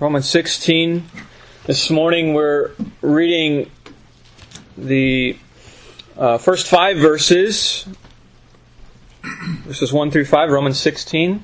Romans 16. This morning we're reading the first 5 verses. Verses 1 through 5, Romans 16.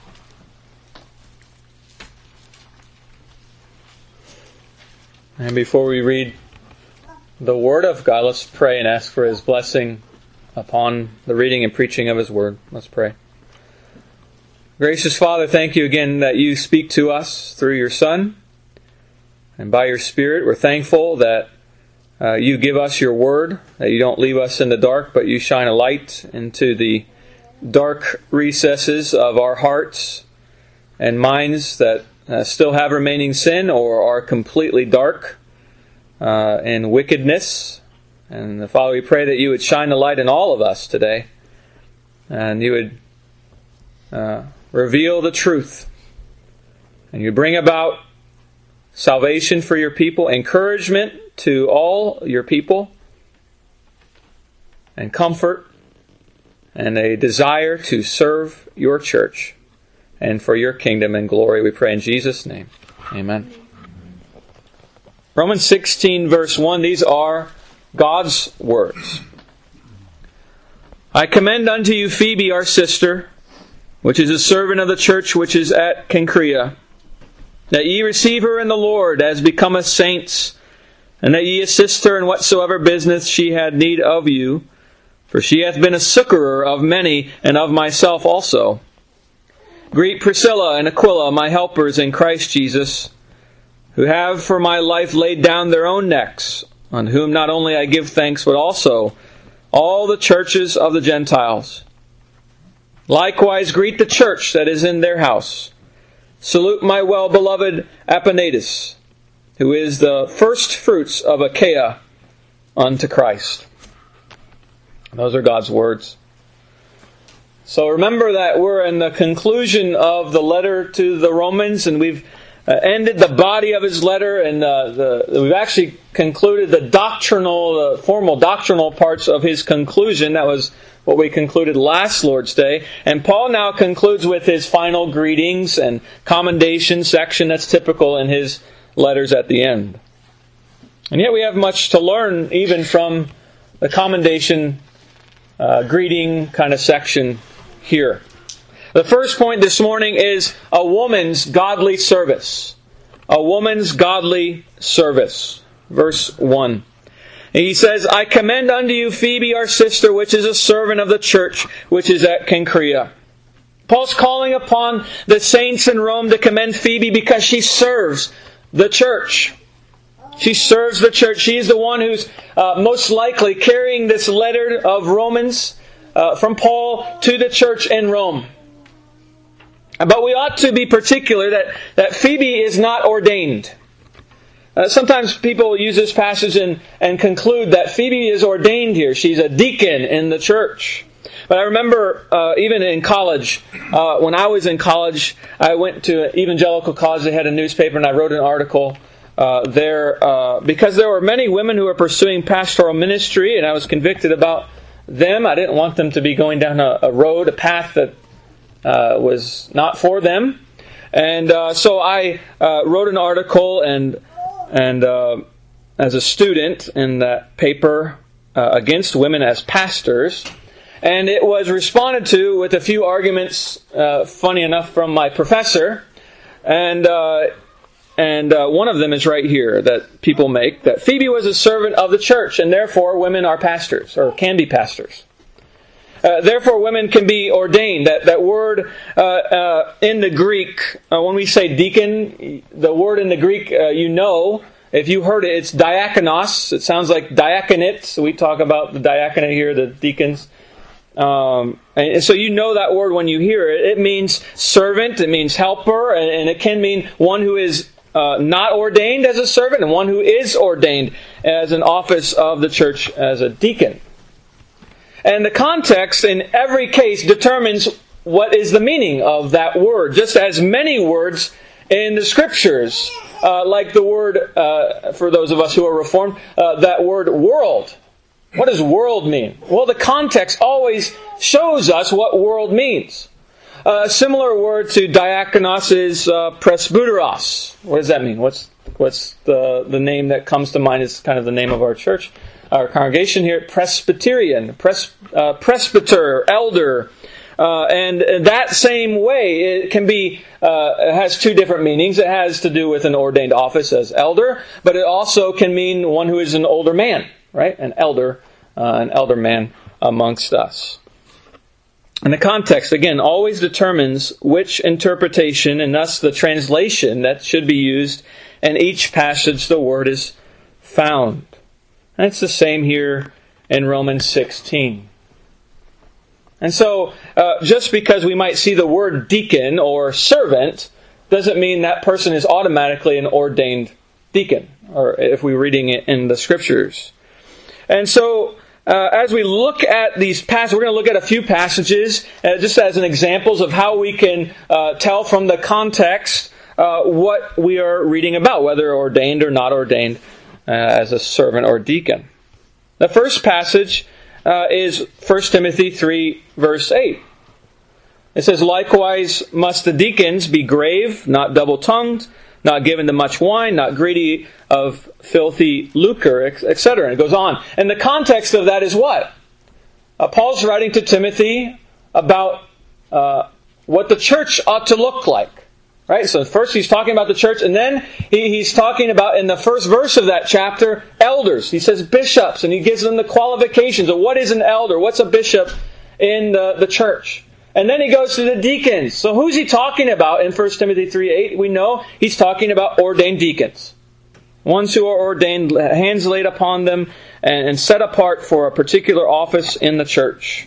And before we read the Word of God, let's pray and ask for His blessing upon the reading and preaching of His Word. Let's pray. Gracious Father, thank you again that you speak to us through your Son and by your Spirit. We're thankful that you give us your Word, that you don't leave us in the dark, but you shine a light into the dark recesses of our hearts and minds that still have remaining sin or are completely dark in wickedness. And Father, we pray that you would shine the light in all of us today, and you would reveal the truth, and you bring about salvation for your people, encouragement to all your people, and comfort, and a desire to serve your church and for your kingdom and glory. We pray in Jesus' name. Amen. Romans 16 verse 1, these are God's words. I commend unto you Phoebe, our sister, which is a servant of the church which is at Cenchrea, that ye receive her in the Lord as becometh saints, and that ye assist her in whatsoever business she had need of you, for she hath been a succorer of many, and of myself also. Greet Priscilla and Aquila, my helpers in Christ Jesus, who have for my life laid down their own necks, on whom not only I give thanks, but also all the churches of the Gentiles. Likewise greet the church that is in their house. Salute my well-beloved Epaenetus, who is the first fruits of Achaia unto Christ. Those are God's words. So remember that we're in the conclusion of the letter to the Romans, and we've ended the body of his letter, and we've actually concluded the formal doctrinal parts of his conclusion. That was what we concluded last Lord's Day. And Paul now concludes with his final greetings and commendation section that's typical in his letters at the end. And yet we have much to learn even from the commendation greeting kind of section here. The first point this morning is a woman's godly service. A woman's godly service. Verse 1. And he says, I commend unto you Phoebe, our sister, which is a servant of the church, which is at Cenchrea. Paul's calling upon the saints in Rome to commend Phoebe because she serves the church. She serves the church. She is the one who's most likely carrying this letter of Romans from Paul to the church in Rome. But we ought to be particular that Phoebe is not ordained. Sometimes people use this passage and conclude that Phoebe is ordained here. She's a deacon in the church. But I remember even in college, when I was in college, I went to evangelical college. They had a newspaper, and I wrote an article there because there were many women who were pursuing pastoral ministry, and I was convicted about them. I didn't want them to be going down a road, a path that was not for them. And so I wrote an article and as a student in that paper against women as pastors, and it was responded to with a few arguments, funny enough, from my professor, and one of them is right here that people make, that Phoebe was a servant of the church, and therefore women are pastors, or can be pastors. Therefore women can be ordained. That word in the Greek, when we say deacon, the word in the Greek, if you heard it, it's diakonos. It sounds like diaconate. So we talk about the diaconate here, the deacons. And so you know that word when you hear it. It means servant, it means helper, and it can mean one who is not ordained as a servant and one who is ordained as an office of the church as a deacon. And the context in every case determines what is the meaning of that word. Just as many words in the Scriptures, like the word, for those of us who are Reformed, that word world. What does world mean? Well, the context always shows us what world means. a similar word to diakonos is presbyteros. What does that mean? What's the name that comes to mind is kind of the name of our church, our congregation here, Presbyterian, presbyter, elder. And that same way, it can be, it has two different meanings. It has to do with an ordained office as elder, but it also can mean one who is an older man, right? An elder man amongst us. And the context, again, always determines which interpretation and thus the translation that should be used in each passage the word is found. And it's the same here in Romans 16. And so, just because we might see the word deacon or servant, doesn't mean that person is automatically an ordained deacon, or if we're reading it in the Scriptures. And so, as we look at these passages, we're going to look at a few passages just as an examples of how we can tell from the context what we are reading about, whether ordained or not ordained as a servant or deacon. The first passage is 1 Timothy 3, verse 8. It says, "Likewise must the deacons be grave, not double-tongued, not given to much wine, not greedy of filthy lucre," etc. And it goes on. And the context of that is what? Paul's writing to Timothy about what the church ought to look like. Right? So first he's talking about the church, and then he's talking about, in the first verse of that chapter, elders. He says bishops, and he gives them the qualifications of what is an elder, what's a bishop in the church. And then he goes to the deacons. So who's he talking about in 1 Timothy 3:8? We know he's talking about ordained deacons. Ones who are ordained, hands laid upon them, and set apart for a particular office in the church.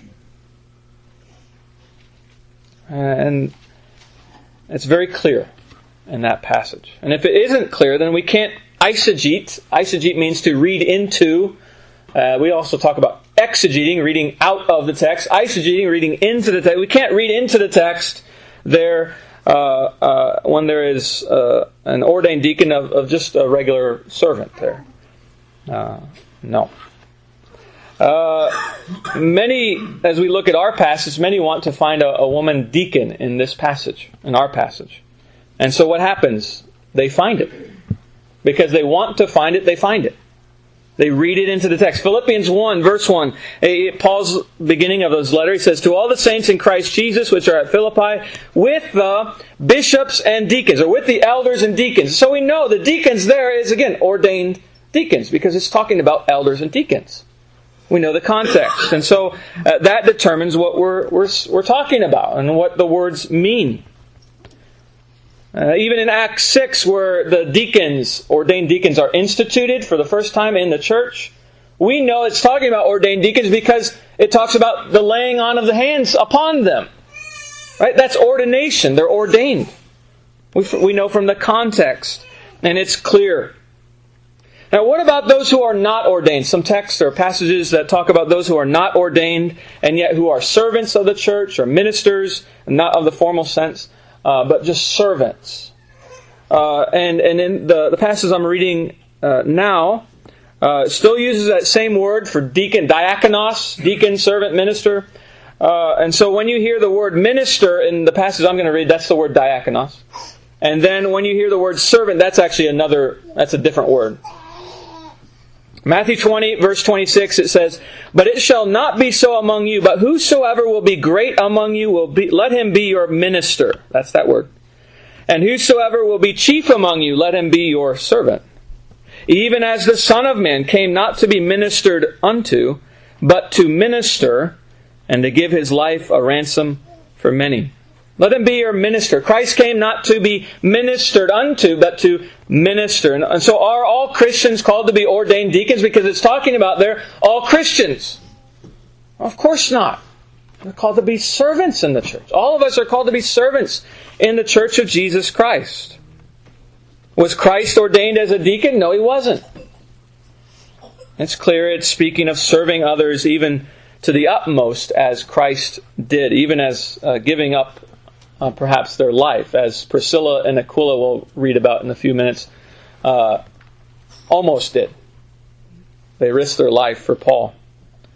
And it's very clear in that passage. And if it isn't clear, then we can't eisegete. Eisegete means to read into. We also talk about exegeting, reading out of the text. Eisegeting, reading into the text. We can't read into the text there when there is an ordained deacon of just a regular servant there. No. Many, as we look at our passage, many want to find a woman deacon in this passage, in our passage. And so what happens? They find it. Because they want to find it, they find it. They read it into the text. Philippians 1, verse 1, Paul's beginning of his letter, he says, "To all the saints in Christ Jesus, which are at Philippi, with the bishops and deacons," or with the elders and deacons. So we know the deacons there is, again, ordained deacons, because it's talking about elders and deacons. We know the context. And so that determines what we're talking about and what the words mean. Even in Acts 6, where the deacons, ordained deacons, are instituted for the first time in the church, we know it's talking about ordained deacons because it talks about the laying on of the hands upon them. Right? That's ordination. They're ordained. We know from the context. And it's clear. Now, what about those who are not ordained? Some texts or passages that talk about those who are not ordained and yet who are servants of the church or ministers, not of the formal sense, but just servants. And in the passage I'm reading now, still uses that same word for deacon, diakonos, deacon, servant, minister. And so when you hear the word minister in the passage I'm going to read, that's the word diakonos. And then when you hear the word servant, that's actually that's a different word. Matthew 20, verse 26, it says, "But it shall not be so among you, but whosoever will be great among you, let him be your minister." That's that word. "And whosoever will be chief among you, let him be your servant. Even as the Son of Man came not to be ministered unto, but to minister, and to give his life a ransom for many." Let him be your minister. Christ came not to be ministered unto, but to minister. And so are all Christians called to be ordained deacons? Because it's talking about there all Christians. Of course not. They're called to be servants in the church. All of us are called to be servants in the church of Jesus Christ. Was Christ ordained as a deacon? No, He wasn't. It's clear it's speaking of serving others even to the utmost as Christ did, even as giving up perhaps their life, as Priscilla and Aquila will read about in a few minutes, almost did. They risked their life for Paul.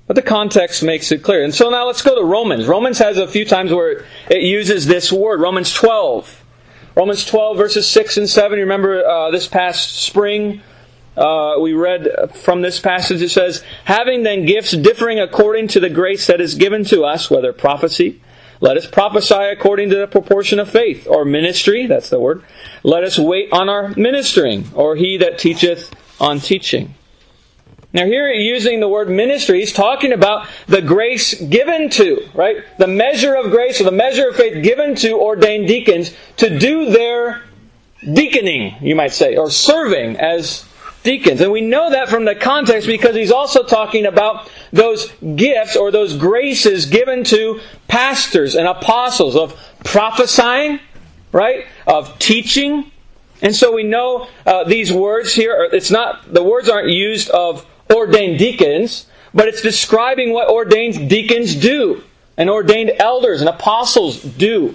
But the context makes it clear. And so now let's go to Romans. Romans has a few times where it uses this word. Romans 12. Romans 12 verses 6 and 7. You remember this past spring, we read from this passage, it says, having then gifts differing according to the grace that is given to us, whether prophecy, let us prophesy according to the proportion of faith, or ministry, that's the word. Let us wait on our ministering, or he that teacheth on teaching. Now here, using the word ministry, he's talking about the grace given to, right? The measure of grace or the measure of faith given to ordained deacons to do their deaconing, you might say, or serving as deacons. And we know that from the context because he's also talking about those gifts or those graces given to pastors and apostles of prophesying, right? Of teaching. And so we know these words here, the words aren't used of ordained deacons, but it's describing what ordained deacons do, and ordained elders and apostles do,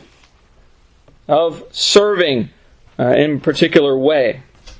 of serving in a particular way.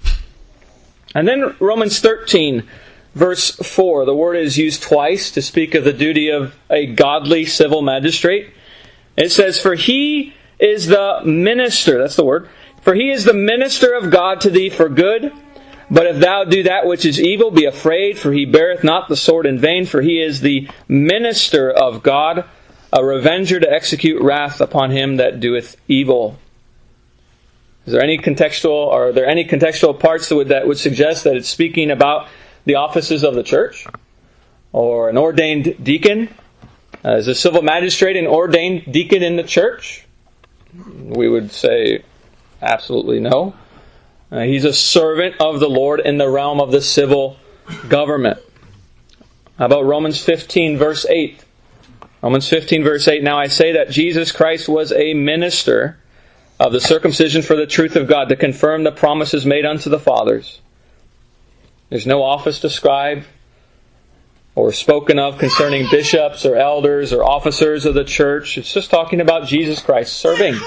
And then Romans 13, verse 4, the word is used twice to speak of the duty of a godly civil magistrate. It says, for he is the minister, that's the word, for he is the minister of God to thee for good. But if thou do that which is evil, be afraid, for he beareth not the sword in vain, for he is the minister of God, a revenger to execute wrath upon him that doeth evil. Are there any contextual parts that would suggest that it's speaking about the offices of the church? Or an ordained deacon? Is a civil magistrate an ordained deacon in the church? We would say absolutely no. He's a servant of the Lord in the realm of the civil government. How about Romans 15, verse 8? Romans 15, verse 8, now I say that Jesus Christ was a minister of the circumcision for the truth of God, to confirm the promises made unto the fathers. There's no office described or spoken of concerning bishops or elders or officers of the church. It's just talking about Jesus Christ serving.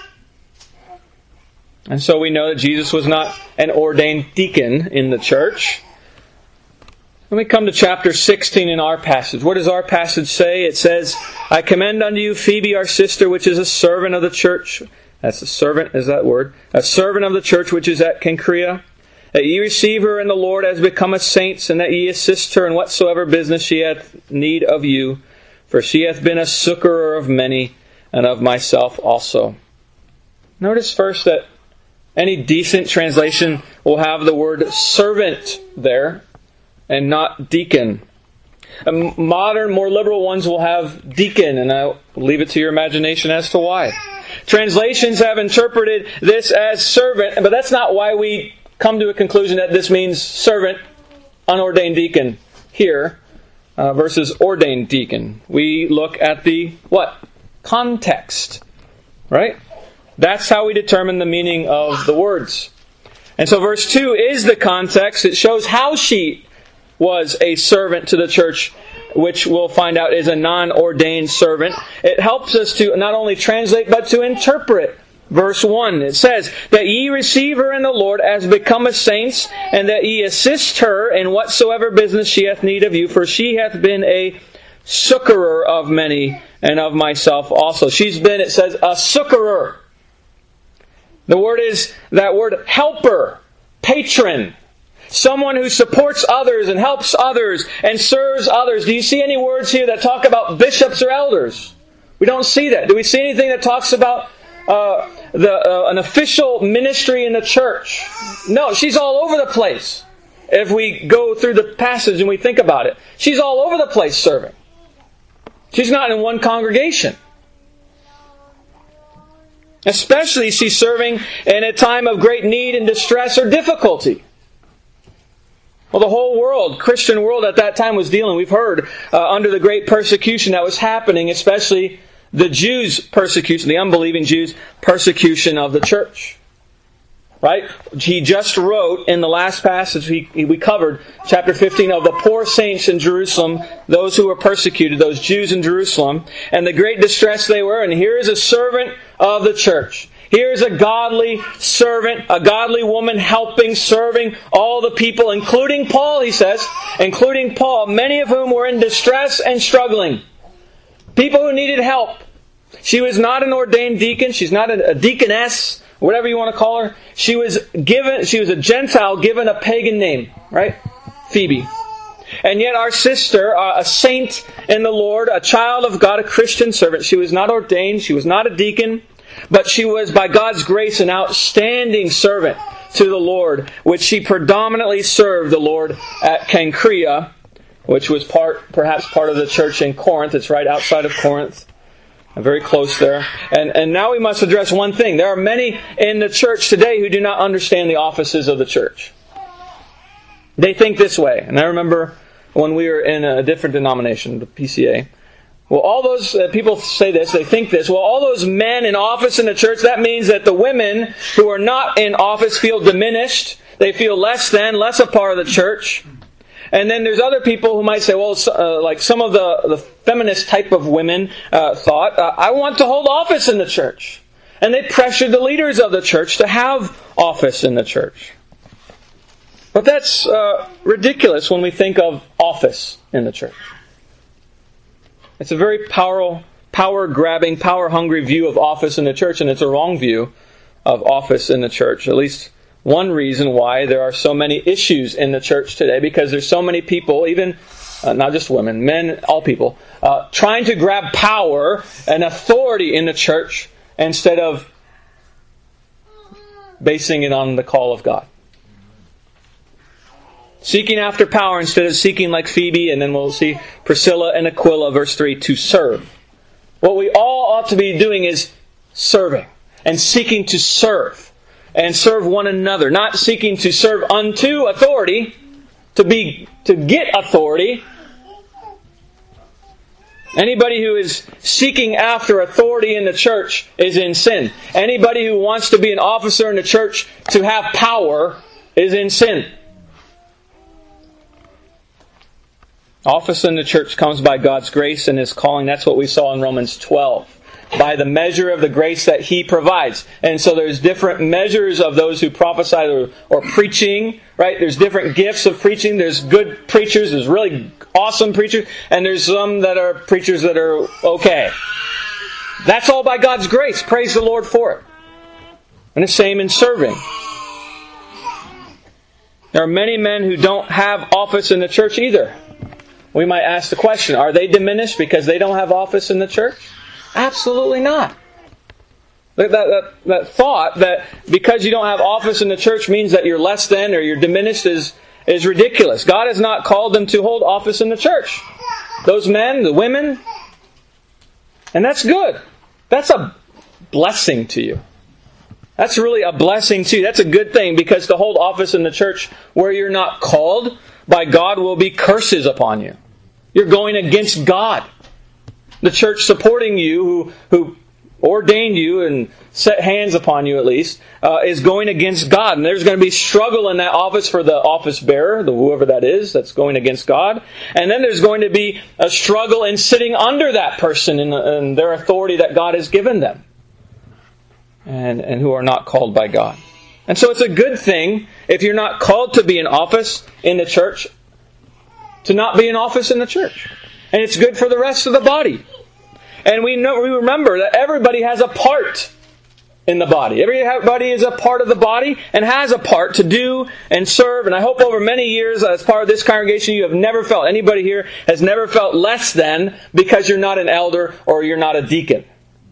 And so we know that Jesus was not an ordained deacon in the church. When we come to chapter 16 in our passage, what does our passage say? It says, I commend unto you Phoebe, our sister, which is a servant of the church. That's a servant, is that word. A servant of the church which is at Cenchrea. That ye receive her in the Lord as becometh saints, and that ye assist her in whatsoever business she hath need of you. For she hath been a succorer of many, and of myself also. Notice first that any decent translation will have the word servant there, and not deacon. Modern, more liberal ones will have deacon, and I'll leave it to your imagination as to why. Translations have interpreted this as servant, but that's not why we come to a conclusion that this means servant, unordained deacon here, versus ordained deacon. We look at the, what? Context. Right? That's how we determine the meaning of the words. And so verse 2 is the context. It shows how she was a servant to the church, which we'll find out is a non-ordained servant. It helps us to not only translate, but to interpret. Verse 1, it says, that ye receive her in the Lord as becometh saints, and that ye assist her in whatsoever business she hath need of you, for she hath been a succorer of many, and of myself also. She's been, it says, a succorer. The word is that word helper, patron. Someone who supports others and helps others and serves others. Do you see any words here that talk about bishops or elders? We don't see that. Do we see anything that talks about an official ministry in the church? No, she's all over the place. If we go through the passage and we think about it, she's all over the place serving. She's not in one congregation. Especially she's serving in a time of great need and distress or difficulty. Well, the whole world, Christian world at that time was dealing, we've heard, under the great persecution that was happening, especially the Jews' persecution, the unbelieving Jews' persecution of the church. Right? He just wrote in the last passage we covered, chapter 15, of the poor saints in Jerusalem, those who were persecuted, those Jews in Jerusalem, and the great distress they were. And here is a servant of the church. Here's a godly servant, a godly woman helping, serving all the people, including Paul, he says, including Paul, many of whom were in distress and struggling. People who needed help. She was not an ordained deacon. She's not a deaconess, whatever you want to call her. She was a Gentile given a pagan name, right? Phoebe. And yet our sister, a saint in the Lord, a child of God, a Christian servant, she was not ordained, she was not a deacon, but she was, by God's grace, an outstanding servant to the Lord, which she predominantly served the Lord at Cenchrea, which was perhaps part of the church in Corinth. It's right outside of Corinth, very close there. And now we must address one thing. There are many in the church today who do not understand the offices of the church. They think this way. And I remember when we were in a different denomination, the PCA. Well, all those people say this, they think this. Well, all those men in office in the church, that means that the women who are not in office feel diminished. They feel less a part of the church. And then there's other people who might say, well, like some of the feminist type of women thought, I want to hold office in the church. And they pressured the leaders of the church to have office in the church. But that's ridiculous when we think of office in the church. It's a very power-grabbing, power-hungry view of office in the church, and it's a wrong view of office in the church. At least one reason why there are so many issues in the church today, because there's so many people, even not just women, men, all people, trying to grab power and authority in the church instead of basing it on the call of God. Seeking after power instead of seeking like Phoebe, and then we'll see Priscilla and Aquila, verse 3, to serve. What we all ought to be doing is serving and seeking to serve and serve one another, not seeking to serve unto authority, to get authority. Anybody who is seeking after authority in the church is in sin. Anybody who wants to be an officer in the church to have power is in sin. Office in the church comes by God's grace and His calling. That's what we saw in Romans 12. By the measure of the grace that He provides. And so there's different measures of those who prophesy or preaching, right? There's different gifts of preaching. There's good preachers. There's really awesome preachers. And there's some that are preachers that are okay. That's all by God's grace. Praise the Lord for it. And the same in serving. There are many men who don't have office in the church either. We might ask the question, are they diminished because they don't have office in the church? Absolutely not. That thought that because you don't have office in the church means that you're less than or you're diminished is ridiculous. God has not called them to hold office in the church. Those men, the women, and that's good. That's a blessing to you. That's really a blessing to you. That's a good thing, because to hold office in the church where you're not called by God will be curses upon you. You're going against God. The church supporting you, who ordained you and set hands upon you at least, is going against God. And there's going to be struggle in that office for the office bearer, whoever that is, that's going against God. And then there's going to be a struggle in sitting under that person in their authority that God has given them. And who are not called by God. And so it's a good thing, if you're not called to be in office in the church, to not be in office in the church. And it's good for the rest of the body. And we remember that everybody has a part in the body. Everybody is a part of the body and has a part to do and serve. And I hope over many years as part of this congregation you have never felt, anybody here has never felt less than because you're not an elder or you're not a deacon.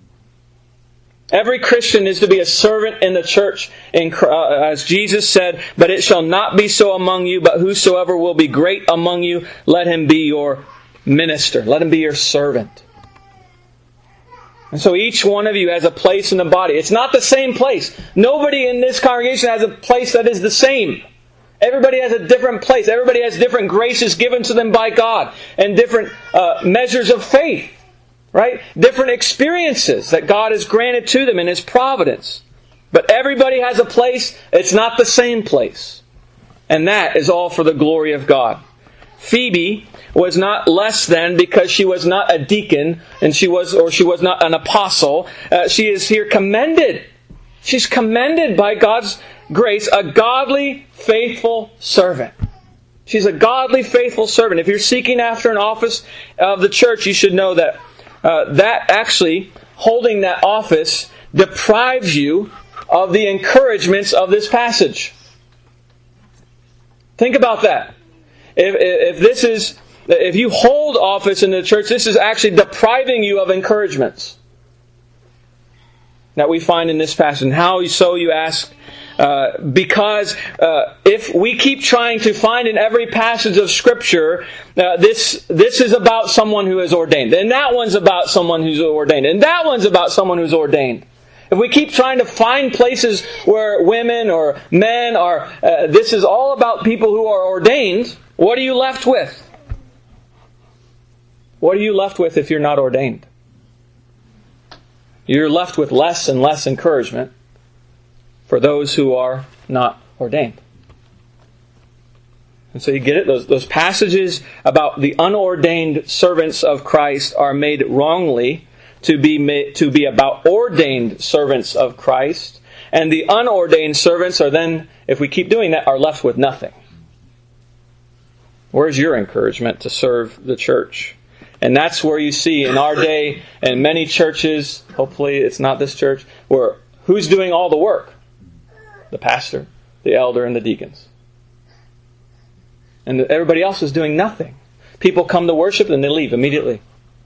Every Christian is to be a servant in the church, as Jesus said, but it shall not be so among you, but whosoever will be great among you, let him be your minister. Let him be your servant. And so each one of you has a place in the body. It's not the same place. Nobody in this congregation has a place that is the same. Everybody has a different place. Everybody has different graces given to them by God and different measures of faith. Right? Different experiences that God has granted to them in His providence. But everybody has a place. It's not the same place. And that is all for the glory of God. Phoebe was not less than because she was not a deacon and she was not an apostle. She is here commended She's commended by God's grace, a godly, faithful servant. She's a godly, faithful servant. If you're seeking after an office of the church, you should know that holding that office deprives you of the encouragements of this passage. Think about that. If you hold office in the church, this is actually depriving you of encouragements that we find in this passage. And how so, you ask? Because if we keep trying to find in every passage of Scripture, this is about someone who is ordained, and that one's about someone who's ordained, and that one's about someone who's ordained. If we keep trying to find places where women or men are, this is all about people who are ordained, what are you left with? What are you left with if you're not ordained? You're left with less and less encouragement for those who are not ordained. And so you get it? Those passages about the unordained servants of Christ are made wrongly to be about ordained servants of Christ. And the unordained servants are then, if we keep doing that, are left with nothing. Where's your encouragement to serve the church? And that's where you see in our day, and many churches, hopefully it's not this church, where who's doing all the work? The pastor, the elder, and the deacons. And everybody else is doing nothing. People come to worship and they leave immediately.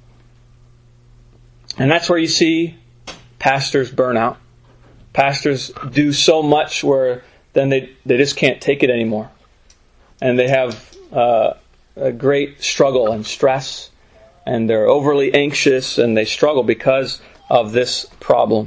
And that's where you see pastors burn out. Pastors do so much where then they just can't take it anymore. And they have a great struggle and stress. And they're overly anxious and they struggle because of this problem.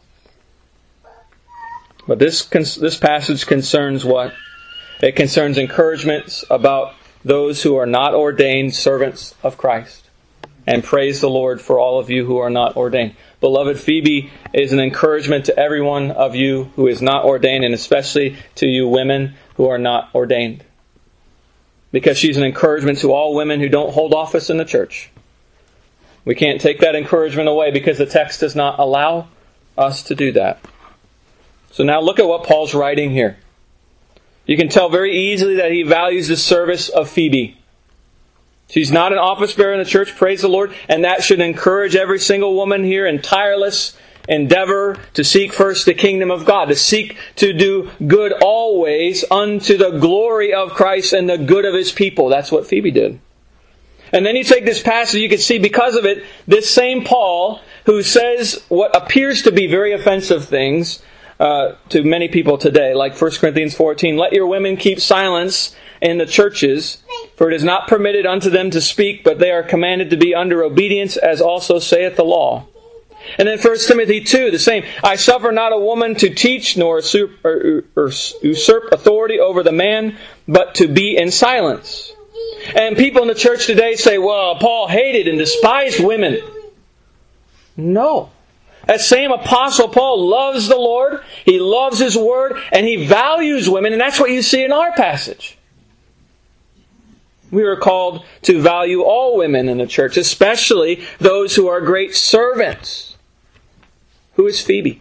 But this passage concerns what? It concerns encouragements about those who are not ordained servants of Christ. And praise the Lord for all of you who are not ordained. Beloved, Phoebe is an encouragement to every one of you who is not ordained, and especially to you women who are not ordained. Because she's an encouragement to all women who don't hold office in the church. We can't take that encouragement away because the text does not allow us to do that. So now look at what Paul's writing here. You can tell very easily that he values the service of Phoebe. She's not an office bearer in the church, praise the Lord, and that should encourage every single woman here in tireless endeavor to seek first the kingdom of God, to seek to do good always unto the glory of Christ and the good of His people. That's what Phoebe did. And then you take this passage, you can see because of it, this same Paul, who says what appears to be very offensive things to many people today, like 1 Corinthians 14, let your women keep silence in the churches, for it is not permitted unto them to speak, but they are commanded to be under obedience, as also saith the law. And then 1 Timothy 2, the same. I suffer not a woman to teach, nor usurp authority over the man, but to be in silence. And people in the church today say, well, Paul hated and despised women. No. That same Apostle Paul loves the Lord, he loves His Word, and he values women, and that's what you see in our passage. We are called to value all women in the church, especially those who are great servants. Who is Phoebe?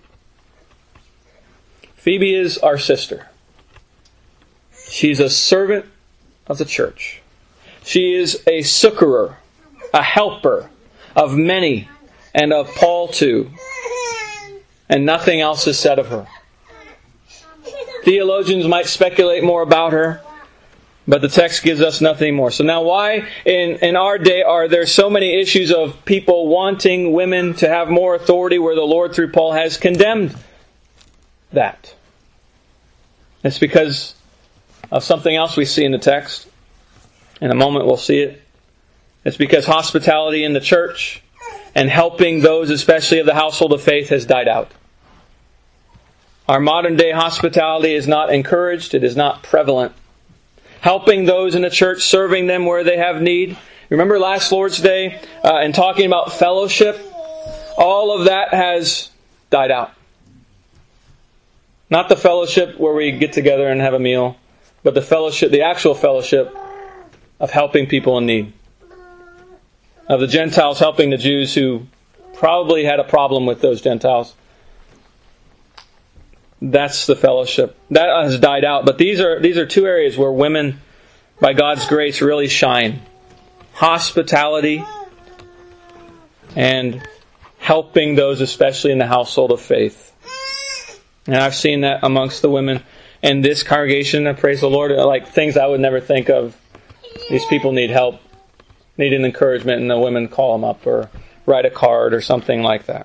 Phoebe is our sister. She's a servant of the church. She is a succorer, a helper of many, and of Paul too. And nothing else is said of her. Theologians might speculate more about her, but the text gives us nothing more. So now why in our day are there so many issues of people wanting women to have more authority where the Lord through Paul has condemned that? It's because of something else we see in the text. In a moment we'll see it. It's because hospitality in the church and helping those, especially of the household of faith, has died out. Our modern day hospitality is not encouraged. It is not prevalent. Helping those in the church, serving them where they have need. Remember last Lord's Day and talking about fellowship? All of that has died out. Not the fellowship where we get together and have a meal, but the fellowship, the actual fellowship of helping people in need. Of the Gentiles helping the Jews who probably had a problem with those Gentiles. That's the fellowship. That has died out. But these are two areas where women, by God's grace, really shine. Hospitality and helping those, especially in the household of faith. And I've seen that amongst the women in this congregation. I praise the Lord. Like things I would never think of. These people need help, need an encouragement, and the women call them up or write a card or something like that.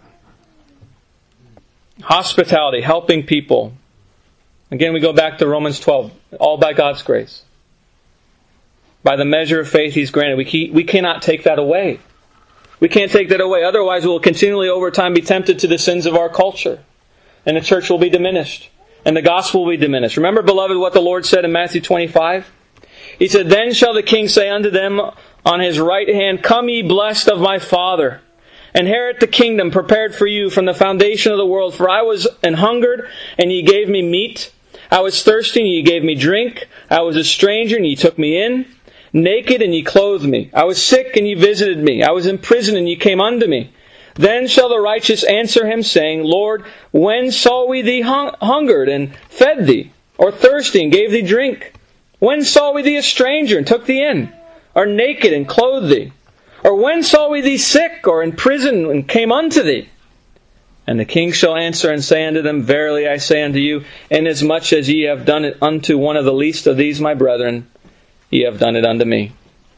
Hospitality, helping people. Again, we go back to Romans 12. All by God's grace. By the measure of faith He's granted. We cannot take that away. We can't take that away. Otherwise, we'll continually over time be tempted to the sins of our culture. And the church will be diminished. And the gospel will be diminished. Remember, beloved, what the Lord said in Matthew 25? He said, "Then shall the king say unto them on his right hand, Come ye blessed of my Father, inherit the kingdom prepared for you from the foundation of the world. For I was an hungered, and ye gave me meat. I was thirsty, and ye gave me drink. I was a stranger, and ye took me in. Naked, and ye clothed me. I was sick, and ye visited me. I was in prison, and ye came unto me. Then shall the righteous answer him, saying, Lord, when saw we thee hungered, and fed thee? Or thirsty, and gave thee drink? When saw we thee a stranger, and took thee in? Or naked, and clothed thee? Or when saw we thee sick, or in prison, and came unto thee? And the king shall answer and say unto them, Verily I say unto you, inasmuch as ye have done it unto one of the least of these my brethren, ye have done it unto me."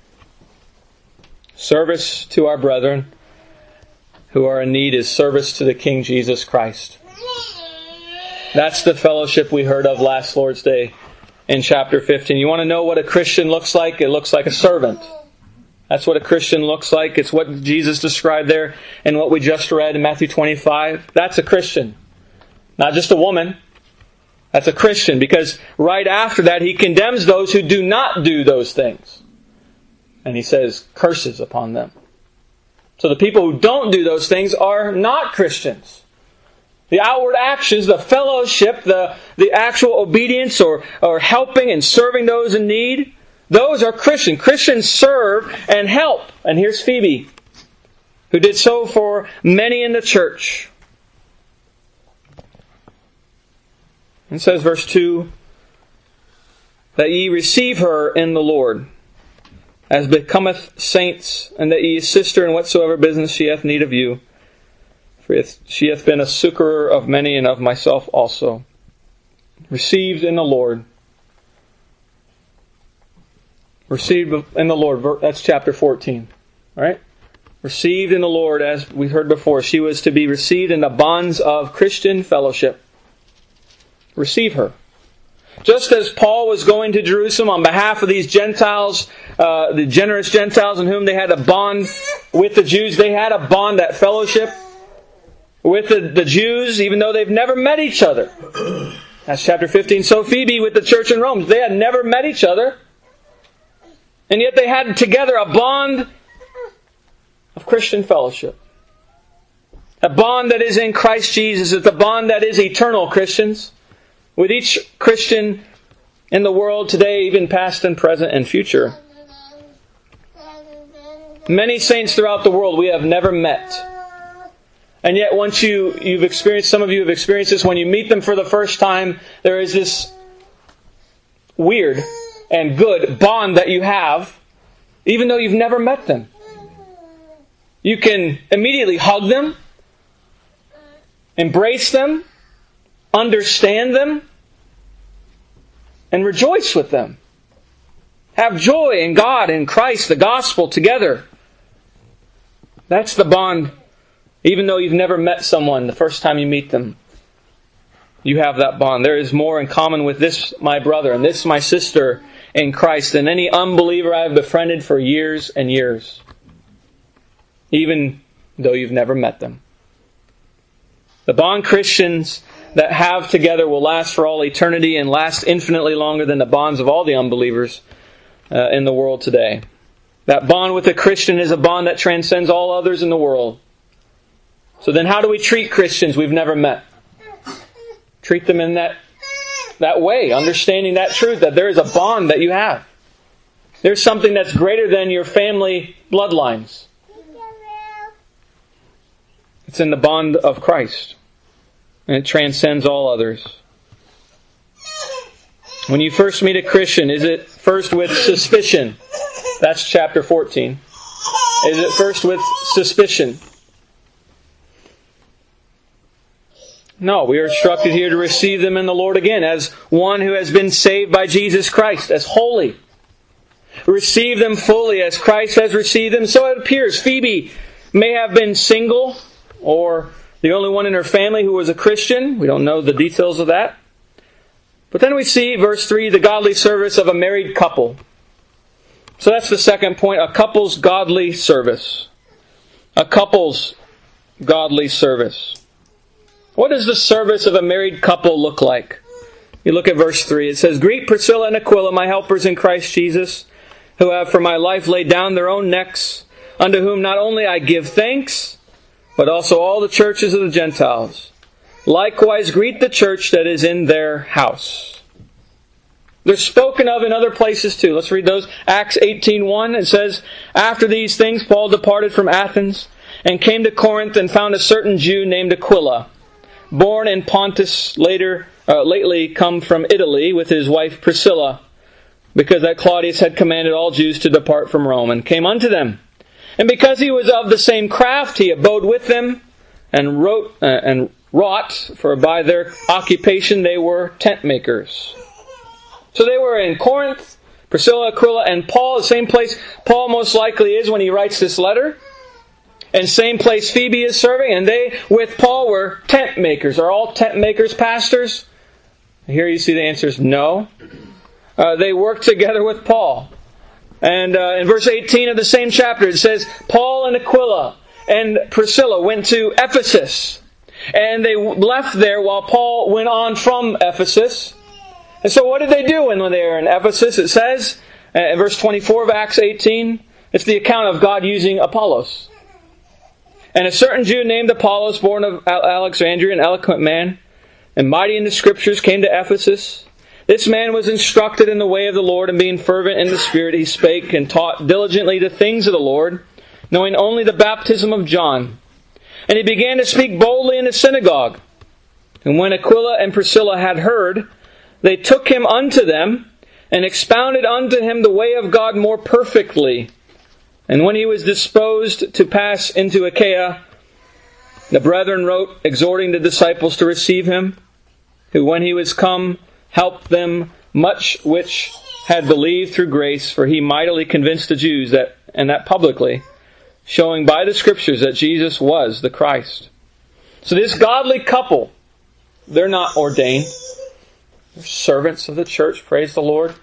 Service to our brethren who are in need is service to the King Jesus Christ. That's the fellowship we heard of last Lord's Day in chapter 15. You want to know what a Christian looks like? It looks like a servant. That's what a Christian looks like. It's what Jesus described there and what we just read in Matthew 25. That's a Christian. Not just a woman. That's a Christian, because right after that He condemns those who do not do those things. And He says curses upon them. So the people who don't do those things are not Christians. The outward actions, the fellowship, the actual obedience or helping and serving those in need, those are Christian. Christians serve and help. And here's Phoebe, who did so for many in the church. It says, verse 2, that ye receive her in the Lord, as becometh saints, and that ye assist her in whatsoever business she hath need of you. For she hath been a succorer of many, and of myself also. Received in the Lord. Received in the Lord. That's chapter 14. Right? Received in the Lord, as we heard before. She was to be received in the bonds of Christian fellowship. Receive her. Just as Paul was going to Jerusalem on behalf of these Gentiles, the generous Gentiles in whom they had a bond with the Jews, they had a bond, that fellowship with the Jews, even though they've never met each other. That's chapter 15. So Phoebe with the church in Rome, they had never met each other, and yet they had together a bond of Christian fellowship. A bond that is in Christ Jesus. It's a bond that is eternal, Christians. With each Christian in the world today, even past and present and future. Many saints throughout the world we have never met. And yet once you've experienced, some of you have experienced this, when you meet them for the first time, there is this weird and good bond that you have, even though you've never met them. You can immediately hug them, embrace them, understand them, and rejoice with them. Have joy in God, in Christ, the gospel together. That's the bond. Even though you've never met someone, the first time you meet them, you have that bond. There is more in common with this my brother and this my sister in Christ than any unbeliever I have befriended for years and years. Even though you've never met them. The bond Christians that have together will last for all eternity and last infinitely longer than the bonds of all the unbelievers in the world today. That bond with a Christian is a bond that transcends all others in the world. So then how do we treat Christians we've never met? Treat them in that way, understanding that truth, that there is a bond that you have. There's something that's greater than your family bloodlines. It's in the bond of Christ. And it transcends all others. When you first meet a Christian, is it first with suspicion? That's chapter 14. Is it first with suspicion? No, we are instructed here to receive them in the Lord again as one who has been saved by Jesus Christ, as holy. Receive them fully as Christ has received them. So it appears Phoebe may have been single or the only one in her family who was a Christian. We don't know the details of that. But then we see, verse 3, the godly service of a married couple. So that's the second point, a couple's godly service. A couple's godly service. What does the service of a married couple look like? You look at verse 3. It says, Greet Priscilla and Aquila, my helpers in Christ Jesus, who have for my life laid down their own necks, unto whom not only I give thanks, but also all the churches of the Gentiles. Likewise greet the church that is in their house. They're spoken of in other places too. Let's read those. Acts 18:1, it says, After these things Paul departed from Athens, and came to Corinth, and found a certain Jew named Aquila, born in Pontus, lately come from Italy, with his wife Priscilla, because that Claudius had commanded all Jews to depart from Rome, and came unto them. And because he was of the same craft, he abode with them, and wrought, for by their occupation they were tent makers. So they were in Corinth, Priscilla, Aquila, and Paul, the same place Paul most likely is when he writes this letter. And same place Phoebe is serving, and they, with Paul, were tent makers. Are all tent makers pastors? Here you see the answer is no. They worked together with Paul. And in verse 18 of the same chapter, it says, Paul and Aquila and Priscilla went to Ephesus. And they left there while Paul went on from Ephesus. And so what did they do when they were in Ephesus? It says, in verse 24 of Acts 18, it's the account of God using Apollos. And a certain Jew named Apollos, born of Alexandria, an eloquent man, and mighty in the Scriptures, came to Ephesus. This man was instructed in the way of the Lord, and being fervent in the Spirit, he spake and taught diligently the things of the Lord, knowing only the baptism of John. And he began to speak boldly in the synagogue. And when Aquila and Priscilla had heard, they took him unto them, and expounded unto him the way of God more perfectly. And when he was disposed to pass into Achaia, the brethren wrote, exhorting the disciples to receive him, who when he was come, helped them much which had believed through grace, for he mightily convinced the Jews, that publicly, showing by the Scriptures that Jesus was the Christ. So this godly couple, they're not ordained. They're servants of the church, praise the Lord.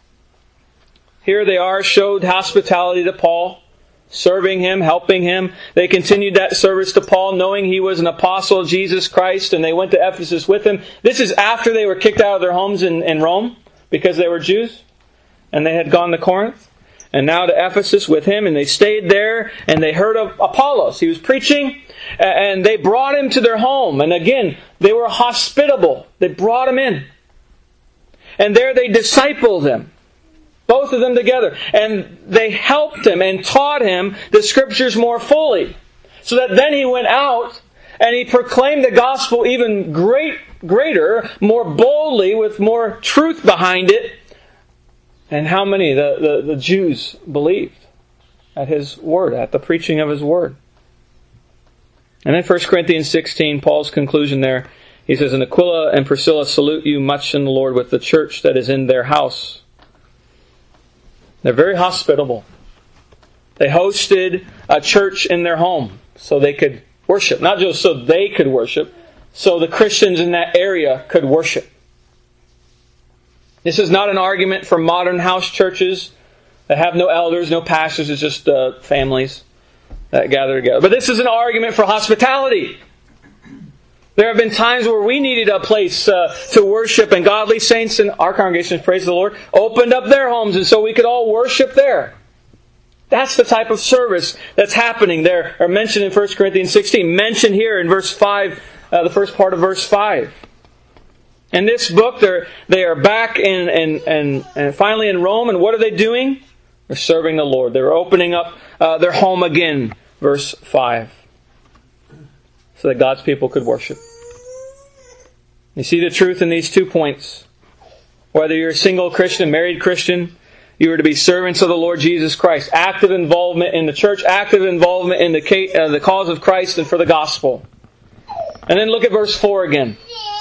Here they are, showed hospitality to Paul, serving him, helping him. They continued that service to Paul, knowing he was an apostle of Jesus Christ, and they went to Ephesus with him. This is after they were kicked out of their homes in Rome, because they were Jews, and they had gone to Corinth, and now to Ephesus with him, and they stayed there, and they heard of Apollos. He was preaching, and they brought him to their home, and again, they were hospitable. They brought him in. And there they discipled him. Both of them together. And they helped him and taught him the Scriptures more fully. So that then he went out and he proclaimed the gospel even greater, more boldly, with more truth behind it. And how many? The Jews believed at his word, at the preaching of his word. And then 1 Corinthians 16, Paul's conclusion there, he says, And Aquila and Priscilla salute you much in the Lord with the church that is in their house. They're very hospitable. They hosted a church in their home so they could worship. Not just so they could worship, so the Christians in that area could worship. This is not an argument for modern house churches that have no elders, no pastors, it's just families that gather together. But this is an argument for hospitality. There have been times where we needed a place to worship, and godly saints in our congregation, praise the Lord, opened up their homes, and so we could all worship there. That's the type of service that's happening there, or mentioned in 1 Corinthians 16, mentioned here in verse 5, the first part of verse 5. In this book, they are back and finally in Rome, and what are they doing? They're serving the Lord. They're opening up their home again, verse 5, so that God's people could worship. You see the truth in these 2 points. Whether you're a single Christian, married Christian, you are to be servants of the Lord Jesus Christ. Active involvement in the church, active involvement in the cause of Christ and for the gospel. And then look at verse 4 again.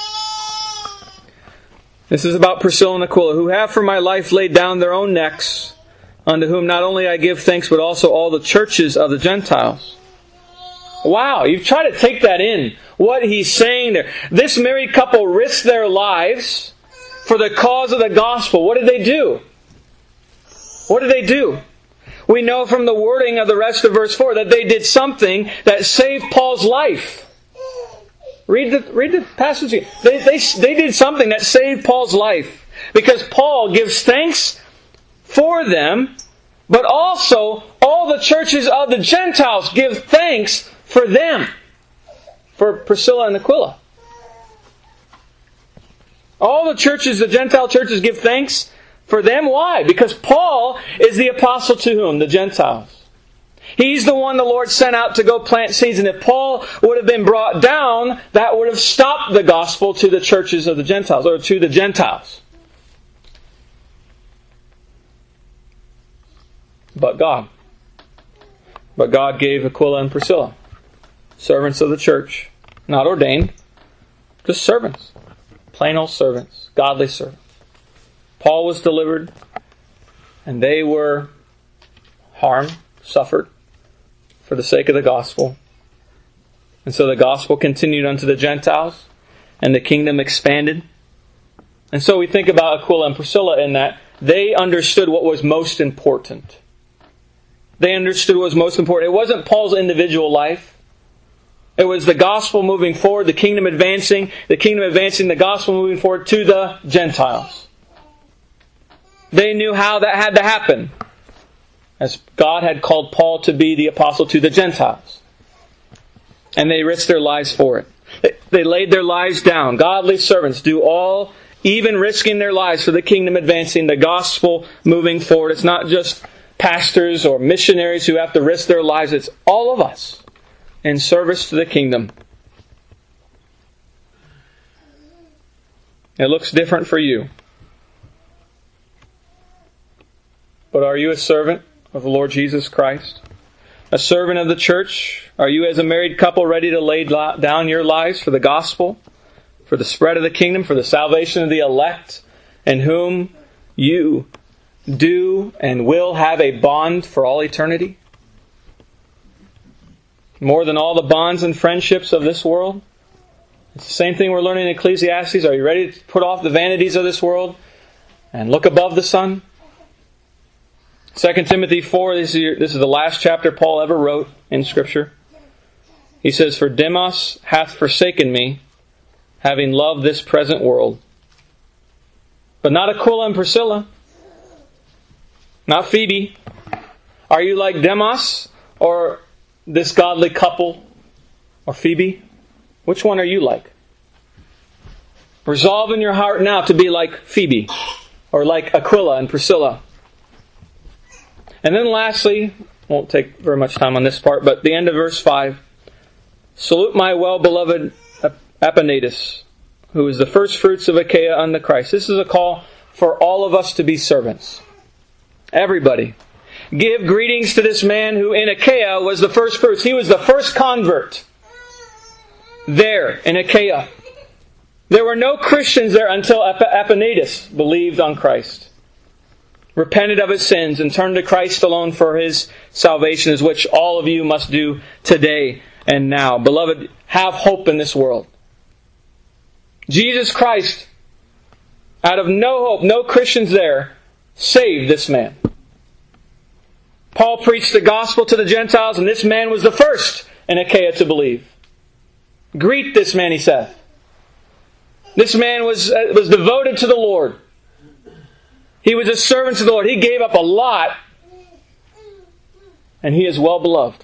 This is about Priscilla and Aquila, who have for my life laid down their own necks, unto whom not only I give thanks, but also all the churches of the Gentiles. Wow, you try to take that in, what he's saying there. This married couple risked their lives for the cause of the gospel. What did they do? What did they do? We know from the wording of the rest of verse 4 that they did something that saved Paul's life. Read the passage again. They did something that saved Paul's life. Because Paul gives thanks for them, but also all the churches of the Gentiles give thanks for them. For Priscilla and Aquila. All the churches, the Gentile churches, give thanks for them. Why? Because Paul is the apostle to whom? The Gentiles. He's the one the Lord sent out to go plant seeds. And if Paul would have been brought down, that would have stopped the gospel to the churches of the Gentiles, or to the Gentiles. But God gave Aquila and Priscilla, servants of the church, not ordained, just servants. Plain old servants, godly servants. Paul was delivered, and they were harmed, suffered, for the sake of the gospel. And so the gospel continued unto the Gentiles, and the kingdom expanded. And so we think about Aquila and Priscilla in that they understood what was most important. They understood what was most important. It wasn't Paul's individual life. It was the gospel moving forward, the kingdom advancing, the gospel moving forward to the Gentiles. They knew how that had to happen, as God had called Paul to be the apostle to the Gentiles. And they risked their lives for it. They laid their lives down. Godly servants do all, even risking their lives for the kingdom advancing, the gospel moving forward. It's not just pastors or missionaries who have to risk their lives. It's all of us in service to the kingdom. It looks different for you. But are you a servant of the Lord Jesus Christ? A servant of the church? Are you as a married couple ready to lay down your lives for the gospel, for the spread of the kingdom, for the salvation of the elect, in whom you do and will have a bond for all eternity? More than all the bonds and friendships of this world? It's the same thing we're learning in Ecclesiastes. Are you ready to put off the vanities of this world and look above the sun? 2 Timothy 4, this is the last chapter Paul ever wrote in Scripture. He says, "For Demas hath forsaken me, having loved this present world." But not Aquila and Priscilla. Not Phoebe. Are you like Demas or this godly couple or Phoebe? Which one are you like? Resolve in your heart now to be like Phoebe or like Aquila and Priscilla. And then lastly, won't take very much time on this part, but the end of verse 5. "Salute my well-beloved Epaenetus, who is the first fruits of Achaia unto Christ." This is a call for all of us to be servants. Everybody. Give greetings to this man who in Achaia was the first fruits. He was the first convert there in Achaia. There were no Christians there until Epaenetus believed on Christ, repented of his sins, and turned to Christ alone for his salvation, as which all of you must do today and now. Beloved, have hope in this world. Jesus Christ, out of no hope, no Christians there, saved this man. Paul preached the gospel to the Gentiles, and this man was the first in Achaia to believe. Greet this man, he said. This man was devoted to the Lord. He was a servant to the Lord. He gave up a lot, and he is well beloved.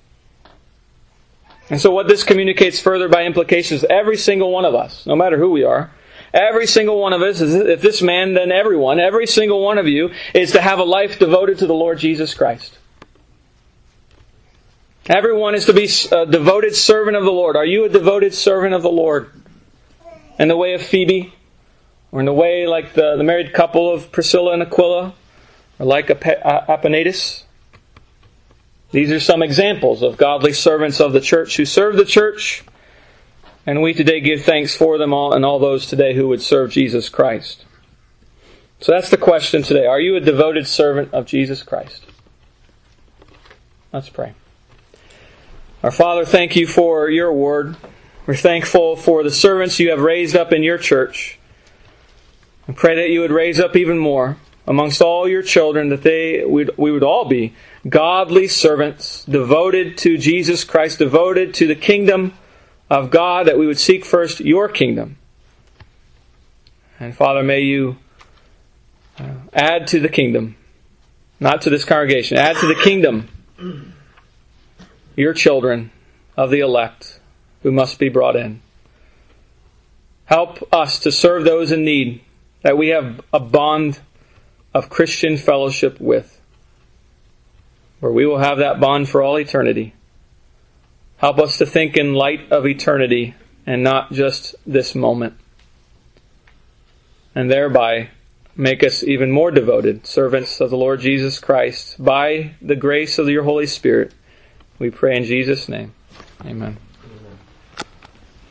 And so what this communicates further by implications, every single one of us, no matter who we are, every single one of us, if this man, then everyone, every single one of you is to have a life devoted to the Lord Jesus Christ. Everyone is to be a devoted servant of the Lord. Are you a devoted servant of the Lord? In the way of Phoebe? or in the way like the married couple of Priscilla and Aquila, or like Epaenetus. These are some examples of godly servants of the church who serve the church, and we today give thanks for them all and all those today who would serve Jesus Christ. So that's the question today. Are you a devoted servant of Jesus Christ? Let's pray. Our Father, thank you for your word. We're thankful for the servants you have raised up in your church. I pray that you would raise up even more amongst all your children, that we would all be godly servants, devoted to Jesus Christ, devoted to the kingdom of God, that we would seek first your kingdom. And Father, may you add to the kingdom, not to this congregation, add to the kingdom your children of the elect who must be brought in. Help us to serve those in need that we have a bond of Christian fellowship with, where we will have that bond for all eternity. Help us to think in light of eternity and not just this moment. And thereby make us even more devoted servants of the Lord Jesus Christ by the grace of your Holy Spirit. We pray in Jesus' name. Amen.